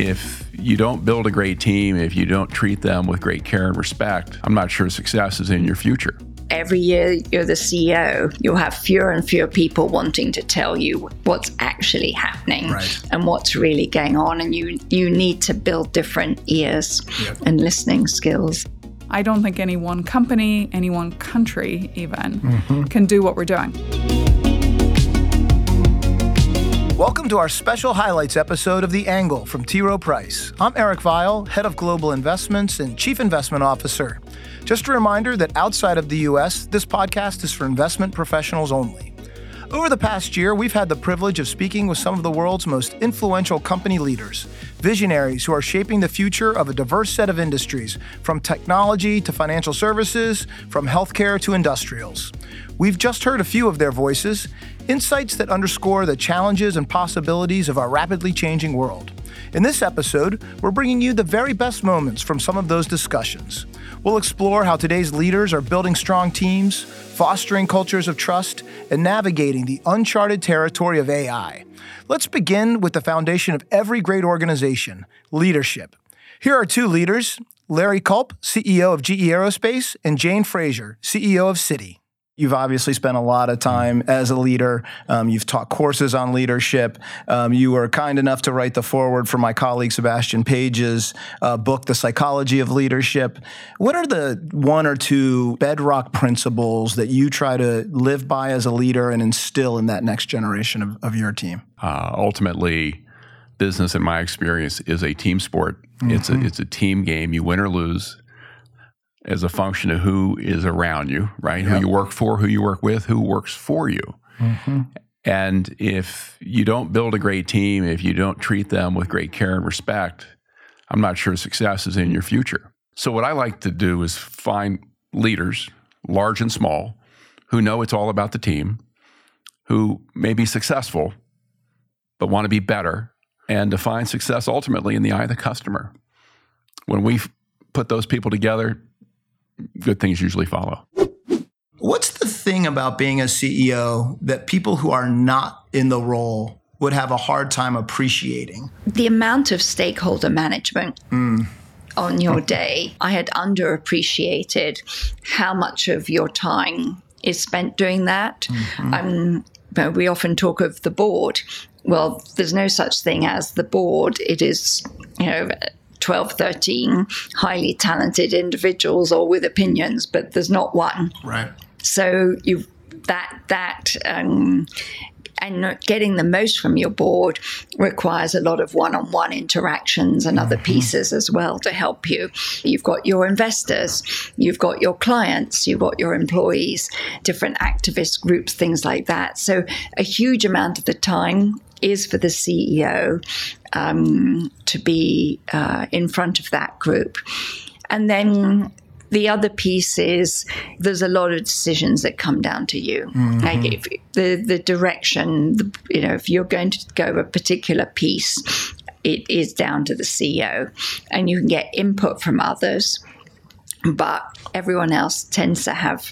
if you don't build a great team, if you don't treat them with great care and respect, I'm not sure success is in your future. Every year you're the CEO, you'll have fewer and fewer people wanting to tell you what's actually happening and what's really going on. And you need to build different ears and listening skills. I don't think any one company, any one country even, can do what we're doing. Welcome to our special highlights episode of The Angle from T. Rowe Price. I'm Eric Vile, Head of Global Investments and Chief Investment Officer. Just a reminder that outside of the U.S., this podcast is for investment professionals only. Over the past year, we've had the privilege of speaking with some of the world's most influential company leaders, visionaries who are shaping the future of a diverse set of industries, from technology to financial services, from healthcare to industrials. We've just heard a few of their voices, insights that underscore the challenges and possibilities of our rapidly changing world. In this episode, we're bringing you the very best moments from some of those discussions. We'll explore how today's leaders are building strong teams, fostering cultures of trust, and navigating the uncharted territory of AI. Let's begin with the foundation of every great organization, leadership. Here are two leaders, Larry Culp, CEO of GE Aerospace, and Jane Fraser, CEO of Citi. You've obviously spent a lot of time as a leader. You've taught courses on leadership. You were kind enough to write the foreword for my colleague Sebastian Page's book, The Psychology of Leadership. What are the one or two bedrock principles that you try to live by as a leader and instill in that next generation of your team? Ultimately, business, in my experience, is a team sport. It's a team game. You win or lose as a function of who is around you, right? Who you work for, who you work with, who works for you. And if you don't build a great team, if you don't treat them with great care and respect, I'm not sure success is in your future. So what I like to do is find leaders, large and small, who know it's all about the team, who may be successful, but want to be better, and define success ultimately in the eye of the customer. When we put those people together, good things usually follow. What's the thing about being a CEO that people who are not in the role would have a hard time appreciating? The amount of stakeholder management on your day. I had underappreciated how much of your time is spent doing that. We often talk of the board. Well, there's no such thing as the board. It is, 12, 13 highly talented individuals all with opinions, but there's not one. Right. So and getting the most from your board requires a lot of one-on-one interactions and other pieces as well to help you. You've got your investors, you've got your clients, you've got your employees, different activist groups, things like that. So a huge amount of the time is for the CEO to be in front of that group. And then the other piece is there's a lot of decisions that come down to you. Like if the direction, if you're going to go a particular piece, it is down to the CEO. And you can get input from others, but everyone else tends to have,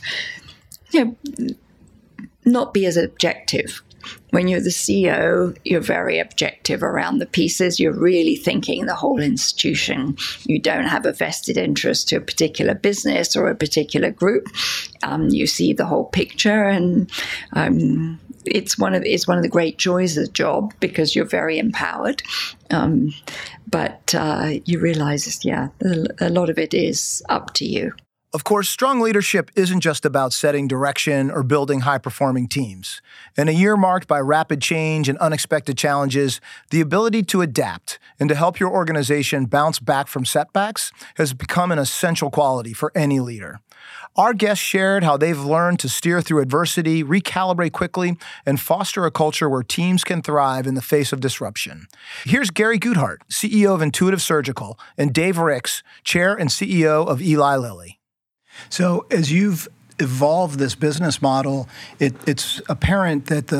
not be as objective. When you're the CEO, you're very objective around the pieces. You're really thinking the whole institution. You don't have a vested interest to a particular business or a particular group. You see the whole picture, and it's one of the great joys of the job because you're very empowered. But you realize, a lot of it is up to you. Of course, strong leadership isn't just about setting direction or building high-performing teams. In a year marked by rapid change and unexpected challenges, the ability to adapt and to help your organization bounce back from setbacks has become an essential quality for any leader. Our guests shared how they've learned to steer through adversity, recalibrate quickly, and foster a culture where teams can thrive in the face of disruption. Here's Gary Guthart, CEO of Intuitive Surgical, and Dave Ricks, Chair and CEO of Eli Lilly. So as you've evolved this business model, it's apparent that the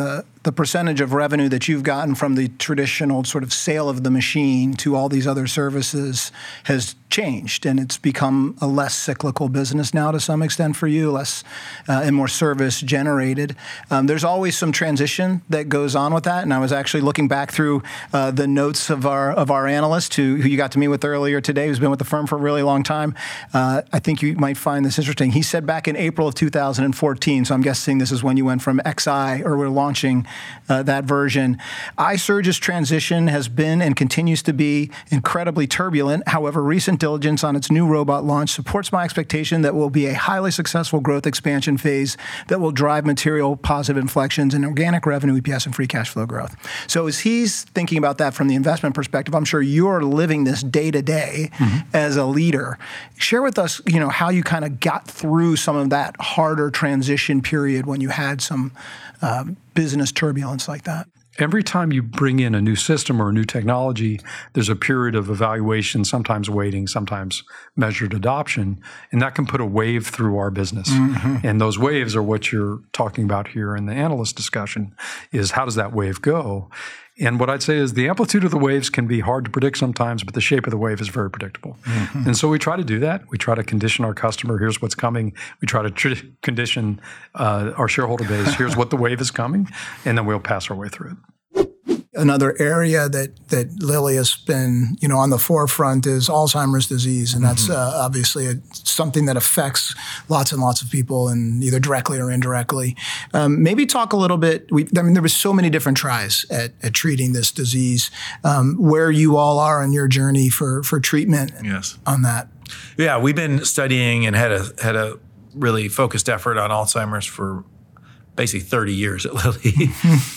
the percentage of revenue that you've gotten from the traditional sort of sale of the machine to all these other services has changed, and it's become a less cyclical business now to some extent for you, less and more service generated. There's always some transition that goes on with that, and I was actually looking back through the notes of our analyst who you got to meet with earlier today, who's been with the firm for a really long time. I think you might find this interesting. He said back in April of 2014, so I'm guessing this is when you went from XI, or we're launching that version. iSurge's transition has been and continues to be incredibly turbulent. However, recent diligence on its new robot launch supports my expectation that will be a highly successful growth expansion phase that will drive material positive inflections in organic revenue, EPS, and free cash flow growth. So as he's thinking about that from the investment perspective, I'm sure you're living this day to day as a leader. Share with us, how you kind of got through some of that harder transition period when you had some business turbulence like that. Every time you bring in a new system or a new technology, there's a period of evaluation, sometimes waiting, sometimes measured adoption, and that can put a wave through our business. And those waves are what you're talking about here in the analyst discussion, is how does that wave go? And what I'd say is the amplitude of the waves can be hard to predict sometimes, but the shape of the wave is very predictable. And so we try to do that. We try to condition our customer, here's what's coming. We try to condition our shareholder base, here's what the wave is coming, and then we'll pass our way through it. Another area that Lilly has been, on the forefront is Alzheimer's disease, and that's obviously something that affects lots and lots of people, and either directly or indirectly. Maybe talk a little bit. There was so many different tries at treating this disease. Where you all are on your journey for treatment on that? Yeah, we've been studying and had a really focused effort on Alzheimer's for basically 30 years at Lilly.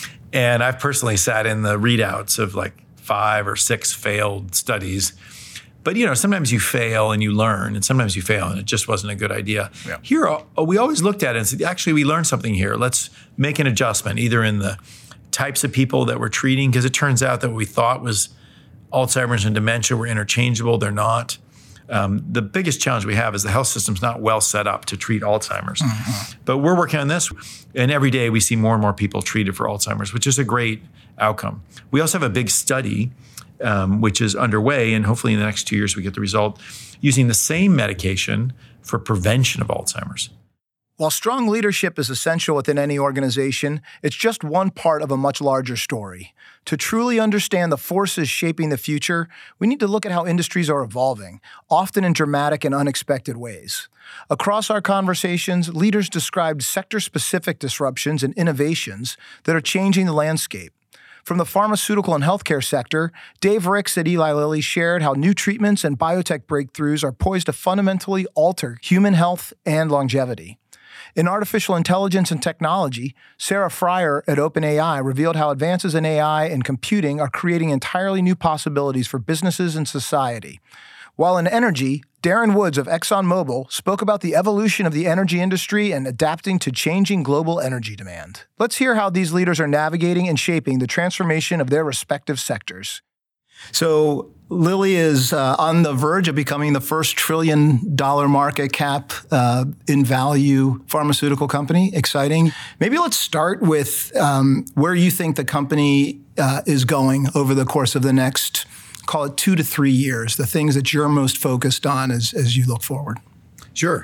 And I've personally sat in the readouts of like 5 or 6 failed studies. But, sometimes you fail and you learn, and sometimes you fail and it just wasn't a good idea. Yeah. Here, we always looked at it and said, actually, we learned something here. Let's make an adjustment, either in the types of people that we're treating, because it turns out that what we thought was Alzheimer's and dementia were interchangeable. They're not. The biggest challenge we have is the health system's not well set up to treat Alzheimer's. But we're working on this, and every day we see more and more people treated for Alzheimer's, which is a great outcome. We also have a big study, which is underway, and hopefully in the next 2 years we get the result, using the same medication for prevention of Alzheimer's. While strong leadership is essential within any organization, it's just one part of a much larger story. To truly understand the forces shaping the future, we need to look at how industries are evolving, often in dramatic and unexpected ways. Across our conversations, leaders described sector-specific disruptions and innovations that are changing the landscape. From the pharmaceutical and healthcare sector, Dave Ricks at Eli Lilly shared how new treatments and biotech breakthroughs are poised to fundamentally alter human health and longevity. In artificial intelligence and technology, Sarah Fryer at OpenAI revealed how advances in AI and computing are creating entirely new possibilities for businesses and society. While in energy, Darren Woods of ExxonMobil spoke about the evolution of the energy industry and adapting to changing global energy demand. Let's hear how these leaders are navigating and shaping the transformation of their respective sectors. So Lilly is on the verge of becoming the first $1 trillion market cap in value pharmaceutical company. Exciting. Maybe let's start with where you think the company is going over the course of the next, call it 2 to 3 years, the things that you're most focused on as you look forward. Sure.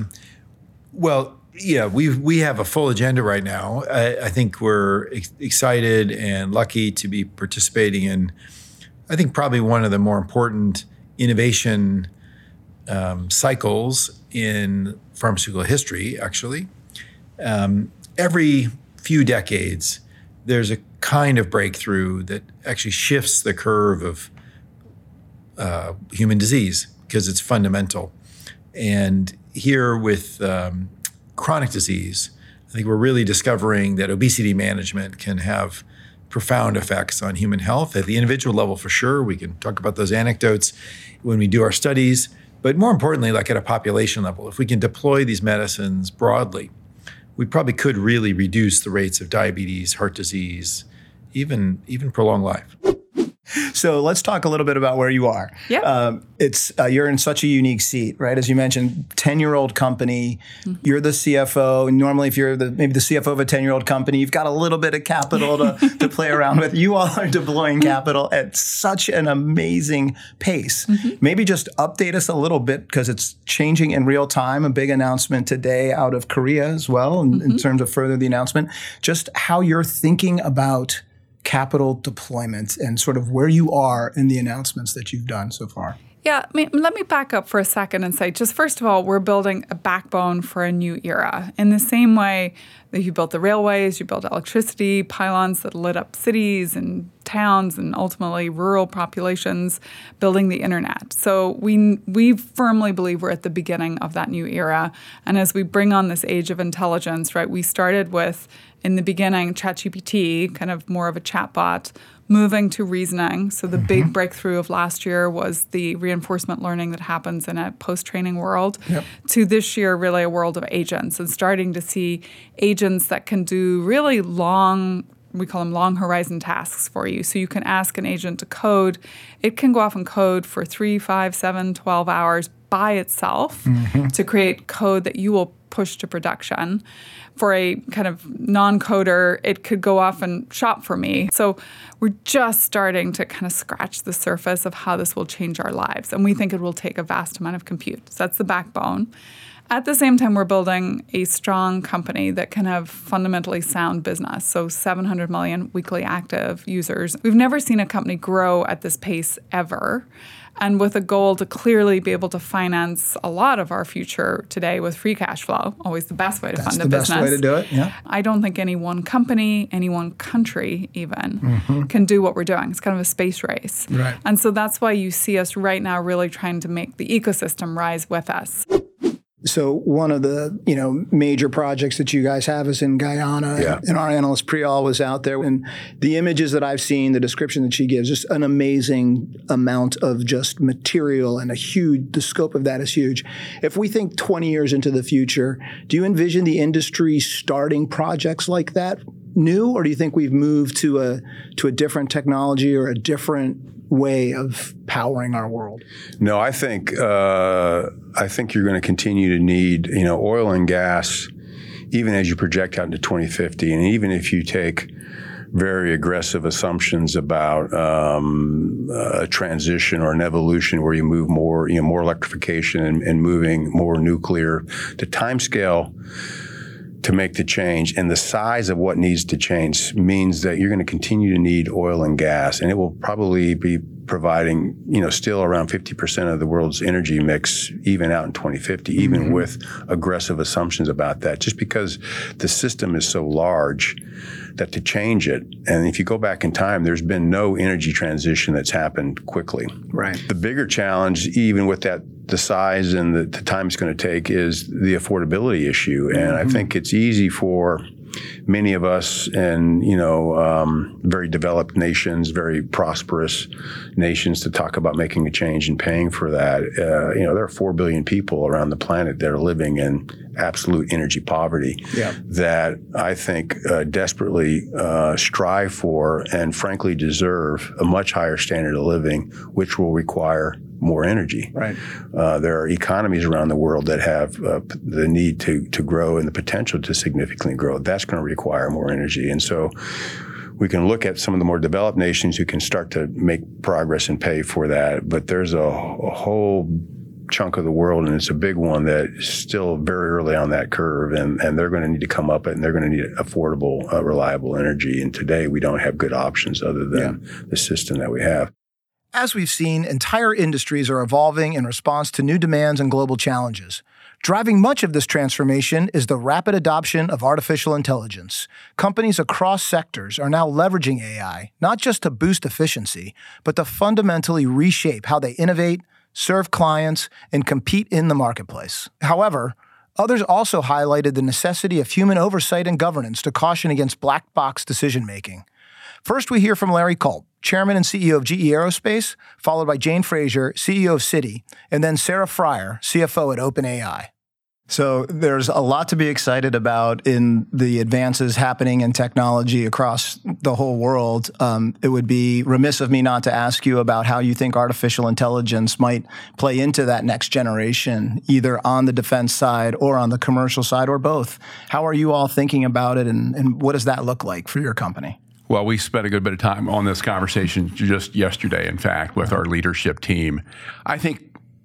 We have a full agenda right now. I think we're excited and lucky to be participating in, I think, probably one of the more important innovation cycles in pharmaceutical history, actually. Every few decades, there's a kind of breakthrough that actually shifts the curve of human disease because it's fundamental. And here with chronic disease, I think we're really discovering that obesity management can have profound effects on human health at the individual level, for sure. We can talk about those anecdotes when we do our studies, but more importantly, like at a population level, if we can deploy these medicines broadly, we probably could really reduce the rates of diabetes, heart disease, even prolong life. So let's talk a little bit about where you are. Yeah. You're in such a unique seat, right? As you mentioned, 10-year-old company. You're the CFO. And normally, if you're maybe the CFO of a 10-year-old company, you've got a little bit of capital to play around with. You all are deploying capital at such an amazing pace. Maybe just update us a little bit because it's changing in real time. A big announcement today out of Korea as well in terms of further the announcement. Just how you're thinking about capital deployment and sort of where you are in the announcements that you've done so far. Yeah, let me back up for a second and say, just first of all, we're building a backbone for a new era. In the same way that you built the railways, you built electricity, pylons that lit up cities and towns and ultimately rural populations, building the internet. So we firmly believe we're at the beginning of that new era. And as we bring on this age of intelligence, right, we started with, in the beginning, ChatGPT, kind of more of a chatbot, moving to reasoning. So the big breakthrough of last year was the reinforcement learning that happens in a post-training world, to this year really a world of agents, and starting to see agents that can do really long, we call them long horizon tasks for you. So you can ask an agent to code. It can go off and code for 3, 5, 7, 12 hours by itself to create code that you will push to production. For a kind of non-coder, it could go off and shop for me. So we're just starting to kind of scratch the surface of how this will change our lives. And we think it will take a vast amount of compute. So that's the backbone. At the same time, we're building a strong company that can have fundamentally sound business. So 700 million weekly active users. We've never seen a company grow at this pace ever. And with a goal to clearly be able to finance a lot of our future today with free cash flow, always the best way to fund a business. That's the best way to do it, yeah. I don't think any one company, any one country even, can do what we're doing. It's kind of a space race. Right. And so that's why you see us right now really trying to make the ecosystem rise with us. So one of the major projects that you guys have is in Guyana, and our analyst Priyal was out there, and the images that I've seen, the description that she gives, just an amazing amount of just material, and the scope of that is huge. If we think 20 years into the future, do you envision the industry starting projects like that new, or do you think we've moved to a different technology or a different way of powering our world? No, I think you're going to continue to need oil and gas, even as you project out into 2050, and even if you take very aggressive assumptions about a transition or an evolution where you move more electrification and moving more nuclear, the timescale to make the change and the size of what needs to change means that you're going to continue to need oil and gas, and it will probably be providing, still around 50% of the world's energy mix, even out in 2050, even with aggressive assumptions about that, just because the system is so large that to change it, and if you go back in time, there's been no energy transition that's happened quickly. Right. The bigger challenge, even with that, the size and the time it's going to take, is the affordability issue. And I think it's easy for many of us in, very developed nations, very prosperous nations to talk about making a change and paying for that. There are 4 billion people around the planet that are living in absolute energy poverty that I think desperately strive for and frankly deserve a much higher standard of living, which will require more energy. Right. There are economies around the world that have the need to grow and the potential to significantly grow. That's going to require more energy. And so we can look at some of the more developed nations who can start to make progress and pay for that. But there's a whole chunk of the world, and it's a big one, that is still very early on that curve, and they're going to need to come up and they're going to need affordable, reliable energy. And today we don't have good options other than the system that we have. As we've seen, entire industries are evolving in response to new demands and global challenges. Driving much of this transformation is the rapid adoption of artificial intelligence. Companies across sectors are now leveraging AI, not just to boost efficiency, but to fundamentally reshape how they innovate, serve clients, and compete in the marketplace. However, others also highlighted the necessity of human oversight and governance to caution against black box decision-making. First, we hear from Larry Culp, Chairman and CEO of GE Aerospace, followed by Jane Fraser, CEO of Citi, and then Sarah Friar, CFO at OpenAI. So there's a lot to be excited about in the advances happening in technology across the whole world. It would be remiss of me not to ask you about how you think artificial intelligence might play into that next generation, either on the defense side or on the commercial side or both. How are you all thinking about it, and what does that look like for your company? Well, we spent a good bit of time on this conversation just yesterday, in fact, with our leadership team. I think,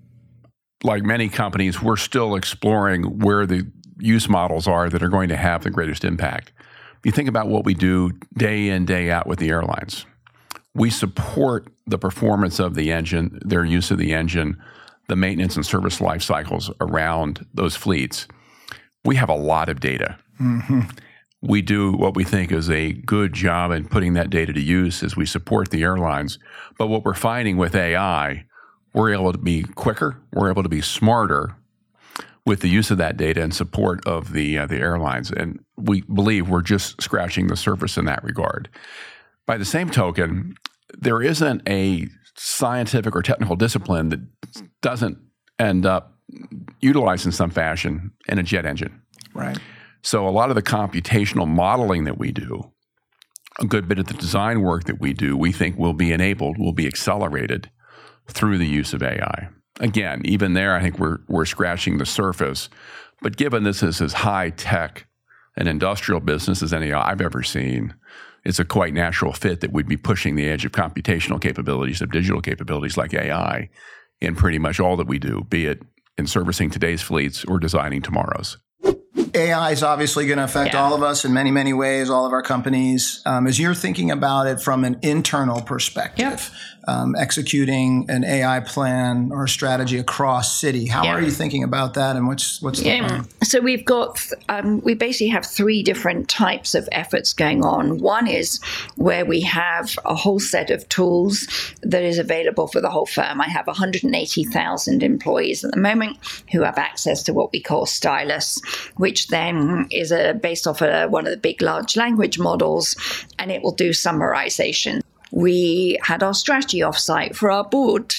like many companies, we're still exploring where the use models are that are going to have the greatest impact. If you think about what we do day in, day out with the airlines, we support the performance of the engine, their use of the engine, the maintenance and service life cycles around those fleets. We have a lot of data. Mm-hmm. We do what we think is a good job in putting that data to use as we support the airlines. But what we're finding with AI, we're able to be quicker, we're able to be smarter with the use of that data in support of the airlines. And we believe we're just scratching the surface in that regard. By the same token, there isn't a scientific or technical discipline that doesn't end up utilized in some fashion in a jet engine. Right. So a lot of the computational modeling that we do, a good bit of the design work that we do, we think will be enabled, will be accelerated through the use of AI. Again, even there, I think we're scratching the surface. But given this is as high tech and industrial business as any I've ever seen, it's a quite natural fit that we'd be pushing the edge of computational capabilities, of digital capabilities like AI in pretty much all that we do, be it in servicing today's fleets or designing tomorrow's. AI is obviously going to affect all of us in many, many ways, all of our companies. As you're thinking about it from an internal perspective, executing an AI plan or strategy across Citi, how are you thinking about that, and what's the plan? So we've got, we basically have three different types of efforts going on. One is where we have a whole set of tools that is available for the whole firm. I have 180,000 employees at the moment who have access to what we call Stylus, which then is based off one of the big large language models, and it will do summarization. We had our strategy offsite for our board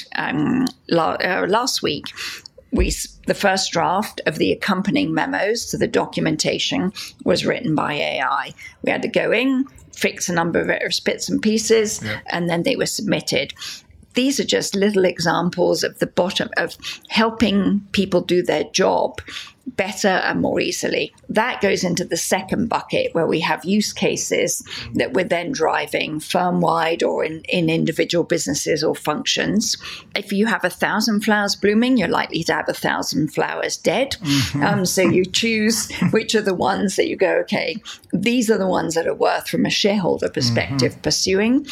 last week. The first draft of the accompanying memos to the documentation was written by AI. We had to go in, fix a number of bits and pieces, and then they were submitted. These are just little examples of the bottom of helping people do their job better and more easily. That goes into the second bucket where we have use cases that we're then driving firm-wide or in individual businesses or functions. If you have 1,000 flowers blooming, you're likely to have 1,000 flowers dead. Mm-hmm. So you choose which are the ones that you go, okay, these are the ones that are worth from a shareholder perspective pursuing,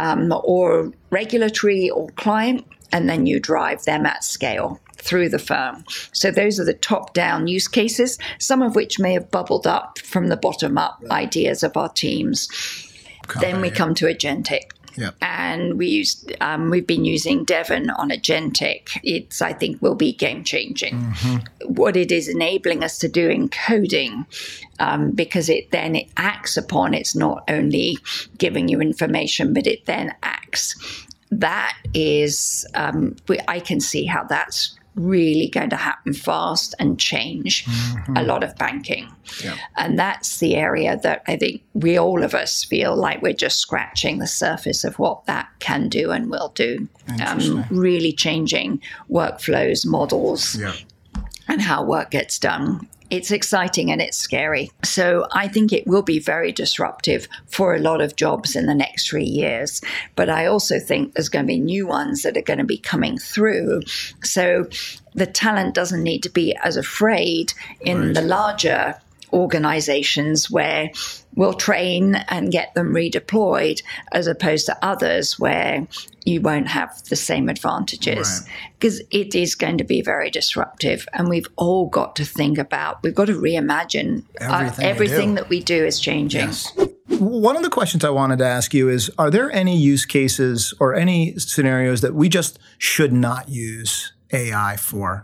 or regulatory or client, and then you drive them at scale through the firm. So those are the top-down use cases, some of which may have bubbled up from the bottom-up ideas of our teams. Then we come to agentic. Yep. And we've been using Devon on agentic. I think, will be game-changing. Mm-hmm. What it is enabling us to do in coding, because it acts upon, it's not only giving you information, but it then acts. That is, I can see how that's really going to happen fast and change a lot of banking. Yeah. And that's the area that I think all of us feel like we're just scratching the surface of what that can do and will do. Really changing workflows, models, and how work gets done. It's exciting and it's scary. So I think it will be very disruptive for a lot of jobs in the next 3 years. But I also think there's going to be new ones that are going to be coming through. So the talent doesn't need to be as afraid in the larger organizations where we'll train and get them redeployed, as opposed to others where you won't have the same advantages, because it is going to be very disruptive. And we've all got to think about, we've got to reimagine everything that we do is changing. Yes. One of the questions I wanted to ask you is, are there any use cases or any scenarios that we just should not use AI for?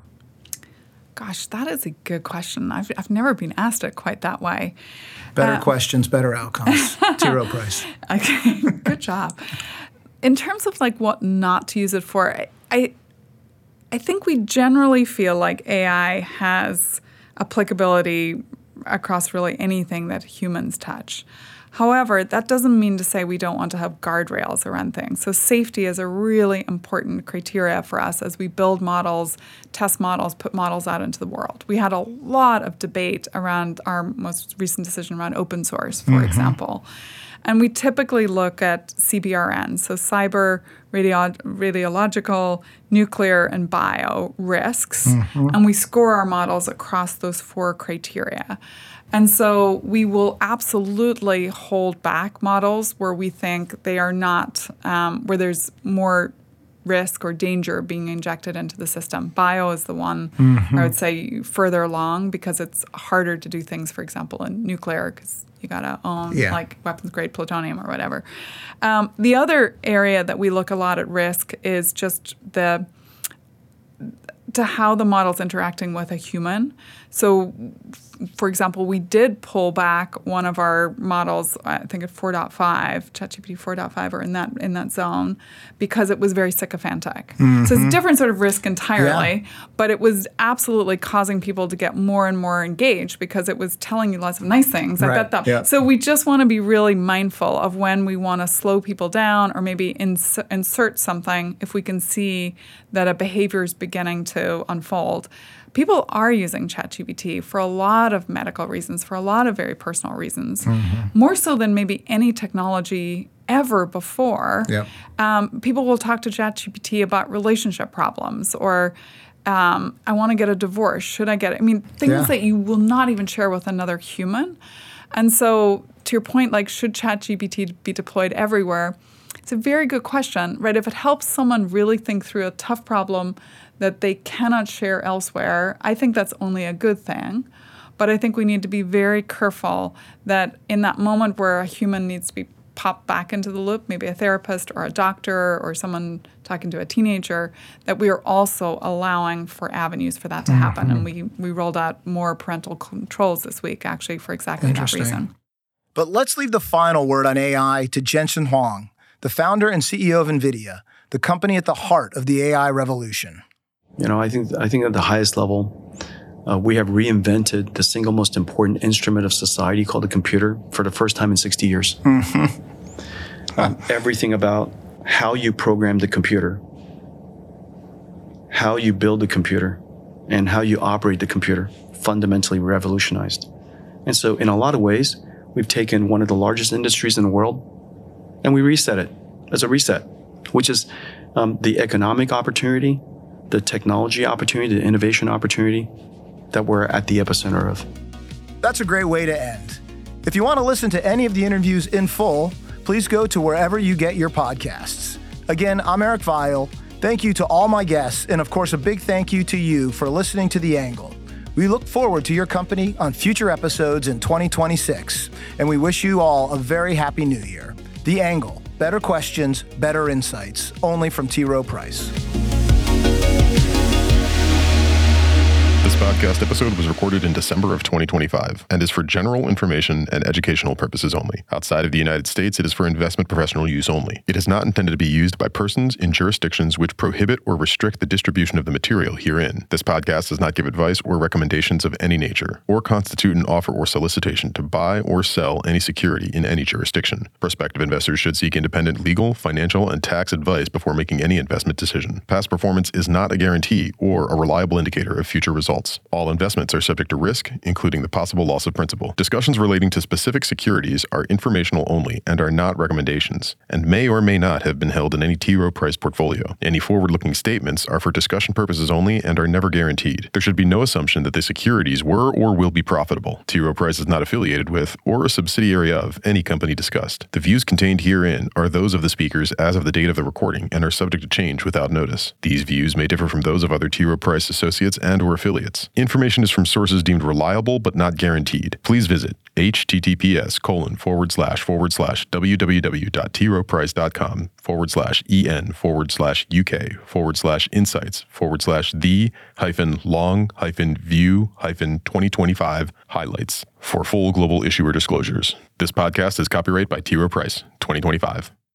Gosh, that is a good question. I've never been asked it quite that way. Better questions, better outcomes. T. Rowe Price. Okay, good job. In terms of like what not to use it for, I think we generally feel like AI has applicability across really anything that humans touch. However, that doesn't mean to say we don't want to have guardrails around things. So safety is a really important criteria for us as we build models, test models, put models out into the world. We had a lot of debate around our most recent decision around open source, for example. And we typically look at CBRN, so cyber, radiological, nuclear, and bio risks, and we score our models across those 4 criteria. And so we will absolutely hold back models where we think they are not, where there's more risk or danger being injected into the system. Bio is the one I would say further along because it's harder to do things, for example, in nuclear because you got to own like weapons-grade plutonium or whatever. The other area that we look a lot at risk is just to how the model's interacting with a human. So, for example, we did pull back one of our models, I think at 4.5, ChatGPT 4.5, or in that zone, because it was very sycophantic. So it's a different sort of risk entirely, but it was absolutely causing people to get more and more engaged because it was telling you lots of nice things. So we just want to be really mindful of when we want to slow people down or maybe insert something if we can see that a behavior is beginning to unfold. People are using ChatGPT for a lot of medical reasons, for a lot of very personal reasons, more so than maybe any technology ever before. People will talk to ChatGPT about relationship problems or I want to get a divorce. Should I get it? I mean, things that you will not even share with another human. And so to your point, like, should ChatGPT be deployed everywhere? It's a very good question, right? If it helps someone really think through a tough problem that they cannot share elsewhere, I think that's only a good thing. But I think we need to be very careful that in that moment where a human needs to be popped back into the loop, maybe a therapist or a doctor or someone talking to a teenager, that we are also allowing for avenues for that to happen. And we rolled out more parental controls this week, actually, for exactly that reason. But let's leave the final word on AI to Jensen Huang, the founder and CEO of NVIDIA, the company at the heart of the AI revolution. You know, I think at the highest level, we have reinvented the single most important instrument of society called the computer for the first time in 60 years. Everything about how you program the computer, how you build the computer, and how you operate the computer fundamentally revolutionized. And so in a lot of ways, we've taken one of the largest industries in the world and we reset it as a reset, which is the economic opportunity, the technology opportunity, the innovation opportunity that we're at the epicenter of. That's a great way to end. If you want to listen to any of the interviews in full, please go to wherever you get your podcasts. Again, I'm Eric Vile. Thank you to all my guests, and of course, a big thank you to you for listening to The Angle. We look forward to your company on future episodes in 2026, and we wish you all a very happy new year. The Angle, better questions, better insights, only from T. Rowe Price. This podcast episode was recorded in December of 2025 and is for general information and educational purposes only. Outside of the United States, it is for investment professional use only. It is not intended to be used by persons in jurisdictions which prohibit or restrict the distribution of the material herein. This podcast does not give advice or recommendations of any nature or constitute an offer or solicitation to buy or sell any security in any jurisdiction. Prospective investors should seek independent legal, financial, and tax advice before making any investment decision. Past performance is not a guarantee or a reliable indicator of future results. All investments are subject to risk, including the possible loss of principal. Discussions relating to specific securities are informational only and are not recommendations, and may or may not have been held in any T. Rowe Price portfolio. Any forward-looking statements are for discussion purposes only and are never guaranteed. There should be no assumption that the securities were or will be profitable. T. Rowe Price is not affiliated with or a subsidiary of any company discussed. The views contained herein are those of the speakers as of the date of the recording and are subject to change without notice. These views may differ from those of other T. Rowe Price associates and or affiliates. Information is from sources deemed reliable but not guaranteed. Please visit https://www.troprice.com/en/uk/the-long-view-2025 highlights for full global issuer disclosures. This podcast is copyright by T. Rowe Price 2025.